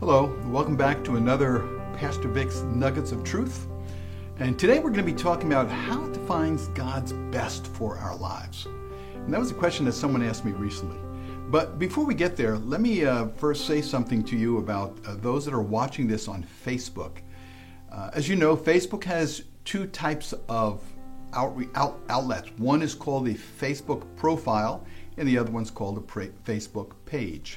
Hello, welcome back to another Pastor Vic's Nuggets of Truth. And today we're going to be talking about how to find God's best for our lives. And that was a question that someone asked me recently. But before we get there, let me first say something to you about those that are watching this on Facebook. As you know, Facebook has two types of outlets. One is called the Facebook profile, and the other one's called the Facebook page.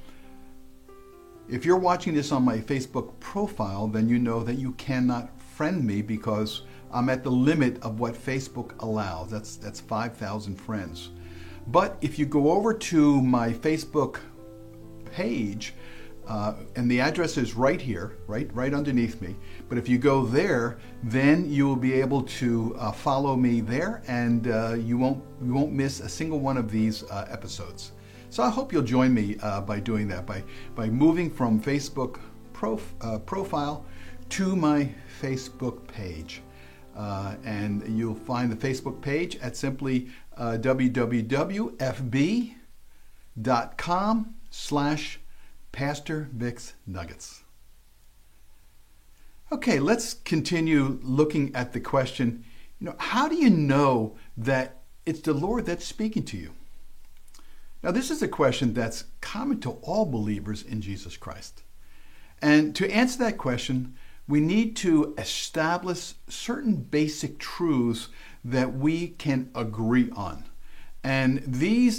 If you're watching this on my Facebook profile, then you know that you cannot friend me because I'm at the limit of what Facebook allows. That's 5,000 friends. But if you go over to my Facebook page, and the address is right here, right underneath me. But if you go there, then you will be able to follow me there, and you won't miss a single one of these episodes. So I hope you'll join me by doing that, by moving from Facebook profile to my Facebook page. And you'll find the Facebook page at simply www.fb.com/Pastor Vic's Nuggets. Okay, let's continue looking at the question, how do you know that it's the Lord that's speaking to you? Now, this is a question that's common to all believers in Jesus Christ. And to answer that question, we need to establish certain basic truths that we can agree on. And these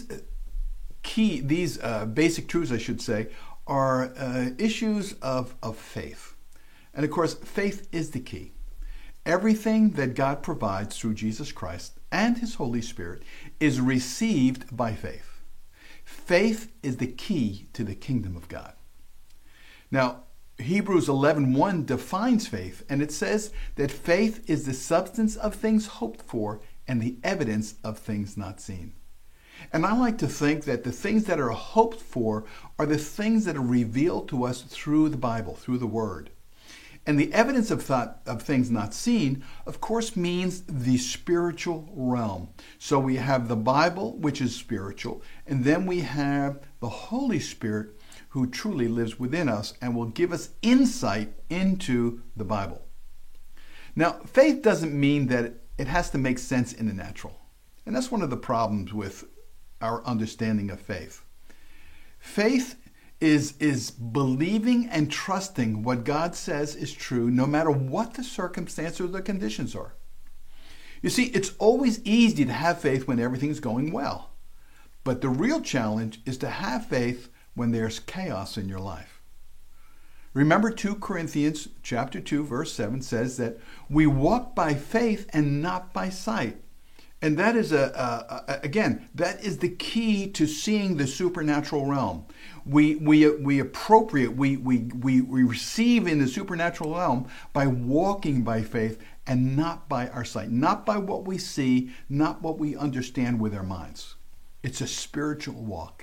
basic truths, I should say, are issues of faith. And of course, faith is the key. Everything that God provides through Jesus Christ and His Holy Spirit is received by faith. Faith is the key to the kingdom of God. Now, Hebrews 11:1 defines faith, and it says that faith is the substance of things hoped for and the evidence of things not seen. And I like to think that the things that are hoped for are the things that are revealed to us through the Bible, through the Word. And the evidence of things not seen, of course, means the spiritual realm. So we have the Bible, which is spiritual, and then we have the Holy Spirit, who truly lives within us and will give us insight into the Bible. Now, faith doesn't mean that it has to make sense in the natural. And that's one of the problems with our understanding of faith. Faith is believing and trusting what God says is true, no matter what the circumstances or the conditions are. You see, it's always easy to have faith when everything's going well. But the real challenge is to have faith when there's chaos in your life. Remember 2 Corinthians chapter 2, verse 7 says that we walk by faith and not by sight. And that is, again, that is the key to seeing the supernatural realm. We appropriate, we receive in the supernatural realm by walking by faith and not by our sight, not by what we see, not what we understand with our minds. It's a spiritual walk.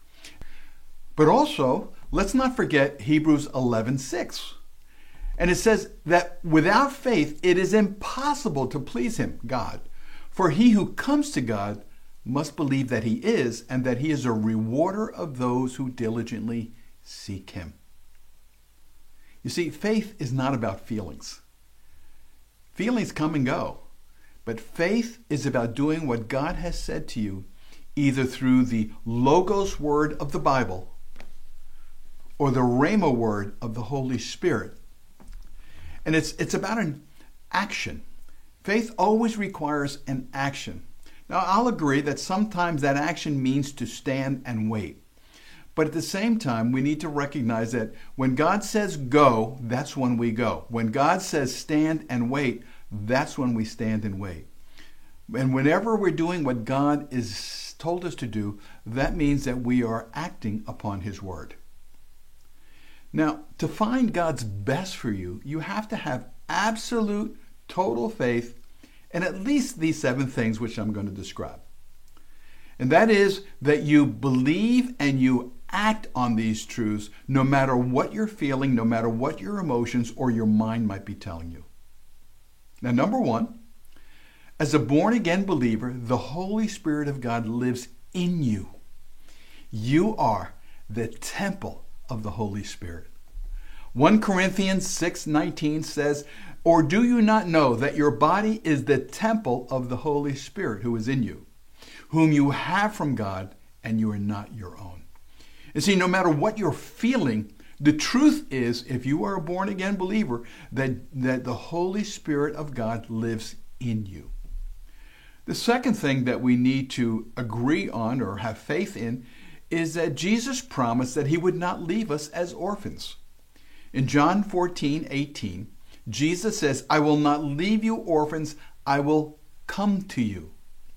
But also, let's not forget Hebrews 11:6. And it says that without faith, it is impossible to please Him, God. For he who comes to God must believe that He is, and that He is a rewarder of those who diligently seek Him. You see, faith is not about feelings. Feelings come and go. But faith is about doing what God has said to you, either through the Logos word of the Bible or the Rhema word of the Holy Spirit. And it's about an action. Faith always requires an action. Now, I'll agree that sometimes that action means to stand and wait. But at the same time, we need to recognize that when God says go, that's when we go. When God says stand and wait, that's when we stand and wait. And whenever we're doing what God has told us to do, that means that we are acting upon His word. Now, to find God's best for you, you have to have absolute total faith in at least these 7 things which I'm going to describe. And that is that you believe and you act on these truths no matter what you're feeling, no matter what your emotions or your mind might be telling you. Now, number 1, as a born-again believer, the Holy Spirit of God lives in you. You are the temple of the Holy Spirit. 1 Corinthians 6:19 says, "Or do you not know that your body is the temple of the Holy Spirit who is in you, whom you have from God, and you are not your own?" And see, no matter what you're feeling, the truth is, if you are a born-again believer, that the Holy Spirit of God lives in you. The second thing that we need to agree on or have faith in is that Jesus promised that he would not leave us as orphans. In John 14:18, Jesus says, "I will not leave you orphans, I will come to you."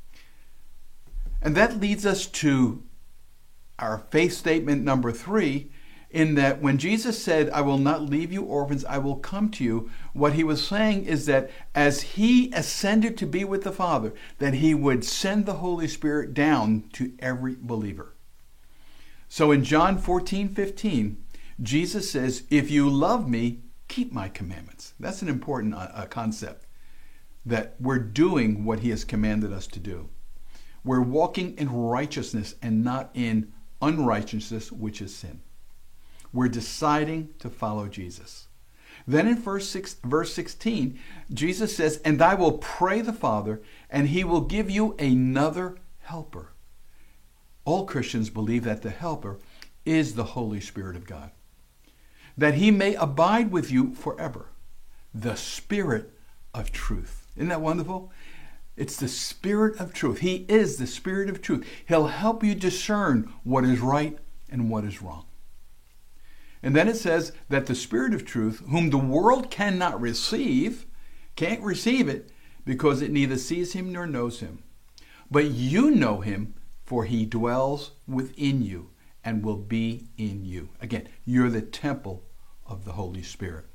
And that leads us to our faith statement number 3, in that when Jesus said, "I will not leave you orphans, I will come to you," what he was saying is that as he ascended to be with the Father, that he would send the Holy Spirit down to every believer. So in John 14:15, Jesus says, "If you love me, keep my commandments." That's an important concept, that we're doing what he has commanded us to do. We're walking in righteousness and not in unrighteousness, which is sin. We're deciding to follow Jesus. Then in verse 16, Jesus says, "And I will pray the Father, and he will give you another helper." All Christians believe that the helper is the Holy Spirit of God, that he may abide with you forever, the Spirit of truth. Isn't that wonderful? It's the Spirit of truth. He is the Spirit of truth. He'll help you discern what is right and what is wrong. And then it says that the Spirit of truth, whom the world cannot receive, can't receive it because it neither sees him nor knows him. But you know him, for he dwells within you and will be in you. Again, you're the temple of the Holy Spirit.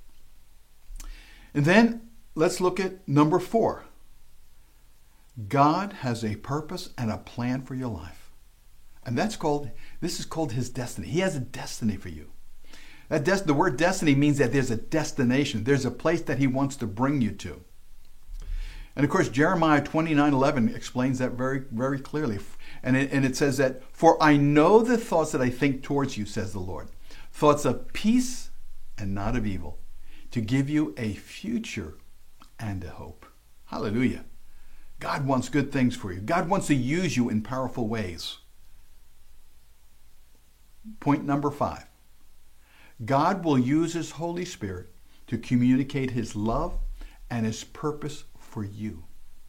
And then let's look at number 4. God has a purpose and a plan for your life. And this is called his destiny. He has a destiny for you. The word destiny means that there's a destination. There's a place that he wants to bring you to. And of course, Jeremiah 29:11 explains that very, very clearly. And it says that, "For I know the thoughts that I think towards you, says the Lord, thoughts of peace and not of evil, to give you a future and a hope." Hallelujah. God wants good things for you. God wants to use you in powerful ways. Point number 5. God will use his Holy Spirit to communicate his love and his purpose for you.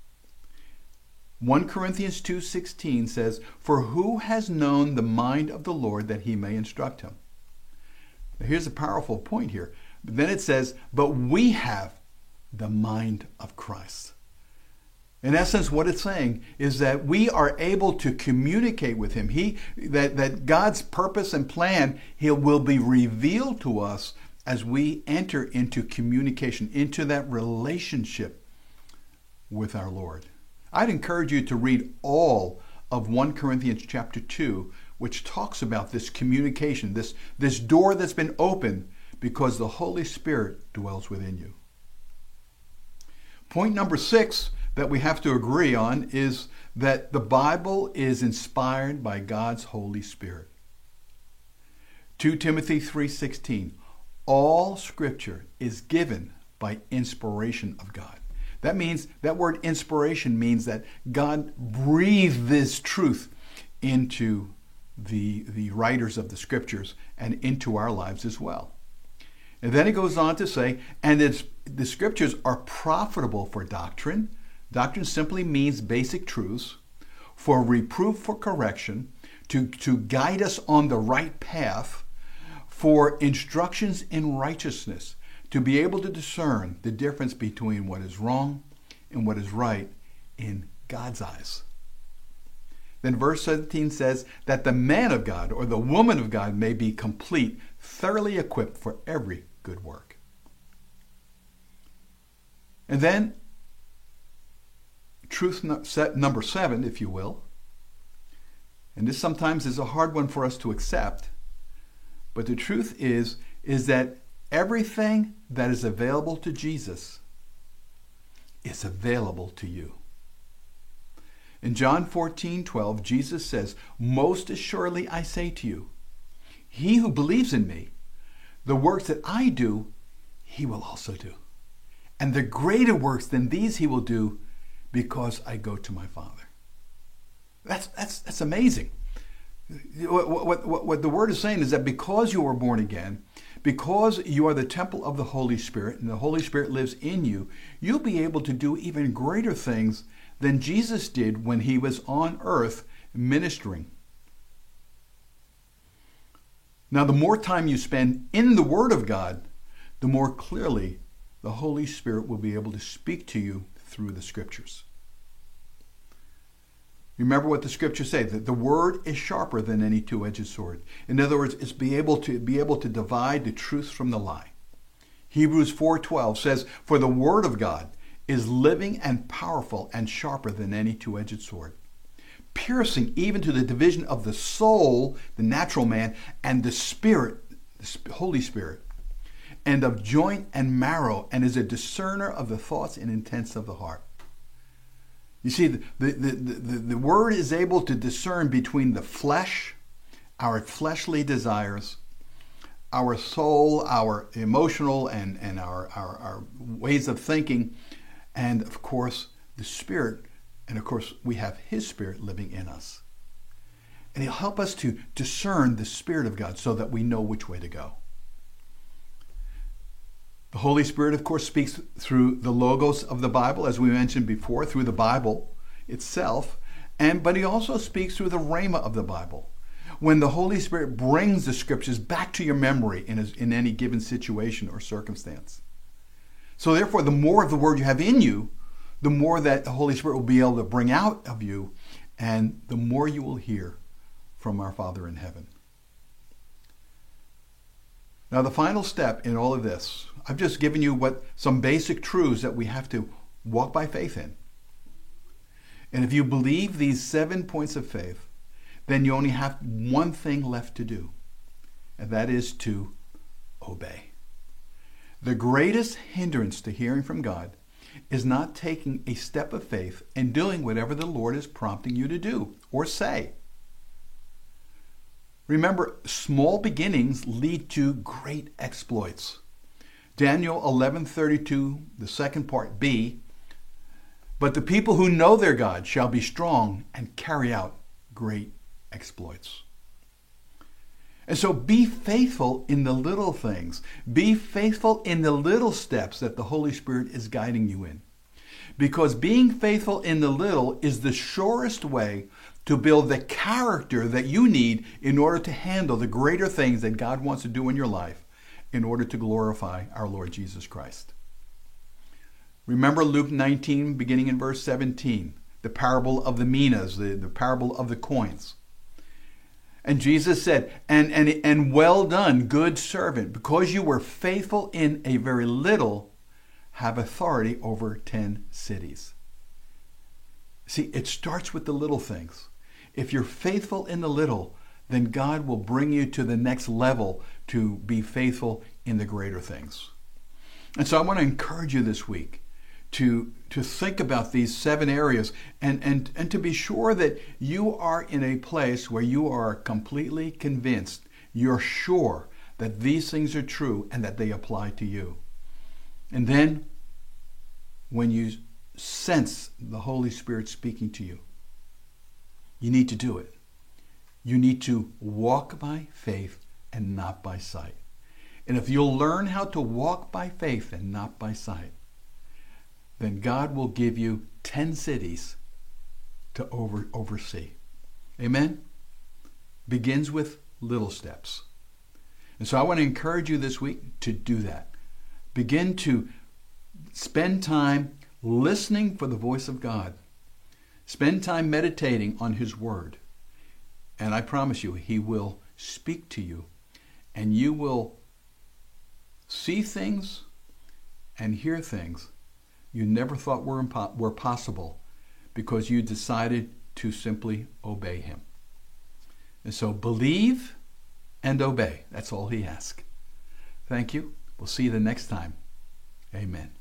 1 Corinthians 2:16 says, "For who has known the mind of the Lord that he may instruct him?" Now here's a powerful point here. But then it says, "But we have the mind of Christ." In essence, what it's saying is that we are able to communicate with him. That God's purpose and plan will be revealed to us as we enter into communication, into that relationship with our Lord. I'd encourage you to read all of 1 Corinthians chapter 2, which talks about this communication, this door that's been opened because the Holy Spirit dwells within you. Point number 6 that we have to agree on is that the Bible is inspired by God's Holy Spirit. 2 Timothy 3:16, "All Scripture is given by inspiration of God." That means, that word inspiration means that God breathed this truth into the writers of the Scriptures and into our lives as well. And then it goes on to say, "And the Scriptures are profitable for doctrine." Doctrine simply means basic truths, "for reproof, for correction, to guide us on the right path, for instructions in righteousness," to be able to discern the difference between what is wrong and what is right in God's eyes. Then verse 17 says that the man of God or the woman of God may be complete, thoroughly equipped for every good work. And then truth number 7, if you will, and this sometimes is a hard one for us to accept, but the truth is that everything that is available to Jesus is available to you. In John 14:12, Jesus says, "Most assuredly I say to you, he who believes in me, the works that I do, he will also do. And the greater works than these he will do, because I go to my Father. That's amazing. What the Word is saying is that because you are born again, because you are the temple of the Holy Spirit, and the Holy Spirit lives in you, you'll be able to do even greater things than Jesus did when he was on earth ministering. Now, the more time you spend in the Word of God, the more clearly the Holy Spirit will be able to speak to you through the Scriptures. Remember what the Scriptures say, that the Word is sharper than any two-edged sword. In other words, it's be able to divide the truth from the lie. Hebrews 4:12 says, "For the Word of God is living and powerful and sharper than any two-edged sword, piercing even to the division of the soul," the natural man, "and the Spirit," the Holy Spirit, "and of joint and marrow, and is a discerner of the thoughts and intents of the heart." You see, the Word is able to discern between the flesh, our fleshly desires, our soul, our emotional and our ways of thinking, and of course the Spirit. And of course we have His Spirit living in us. And He'll help us to discern the Spirit of God so that we know which way to go. The Holy Spirit, of course, speaks through the logos of the Bible, as we mentioned before, through the Bible itself, but He also speaks through the rhema of the Bible. When the Holy Spirit brings the Scriptures back to your memory in any given situation or circumstance. So therefore, the more of the Word you have in you, the more that the Holy Spirit will be able to bring out of you, and the more you will hear from our Father in heaven. Now, the final step in all of this, I've just given you some basic truths that we have to walk by faith in. And if you believe these 7 points of faith, then you only have one thing left to do, and that is to obey. The greatest hindrance to hearing from God is not taking a step of faith and doing whatever the Lord is prompting you to do or say. Remember, small beginnings lead to great exploits. Daniel 11:32, the second part, B, "But the people who know their God shall be strong and carry out great exploits." And so be faithful in the little things. Be faithful in the little steps that the Holy Spirit is guiding you in. Because being faithful in the little is the surest way to build the character that you need in order to handle the greater things that God wants to do in your life in order to glorify our Lord Jesus Christ. Remember Luke 19, beginning in verse 17, the parable of the minas, the parable of the coins. And Jesus said, and well done, good servant, because you were faithful in a very little, have authority over 10 cities. See, it starts with the little things. If you're faithful in the little, then God will bring you to the next level to be faithful in the greater things. And so I want to encourage you this week to think about these 7 areas and to be sure that you are in a place where you are completely convinced, you're sure that these things are true and that they apply to you. And then when you sense the Holy Spirit speaking to you, you need to do it. You need to walk by faith and not by sight. And if you'll learn how to walk by faith and not by sight, then God will give you 10 cities to oversee. Amen? Begins with little steps. And so I want to encourage you this week to do that. Begin to spend time listening for the voice of God. Spend time meditating on His Word. And I promise you, He will speak to you. And you will see things and hear things you never thought were possible because you decided to simply obey Him. And so believe and obey. That's all He asks. Thank you. We'll see you the next time. Amen.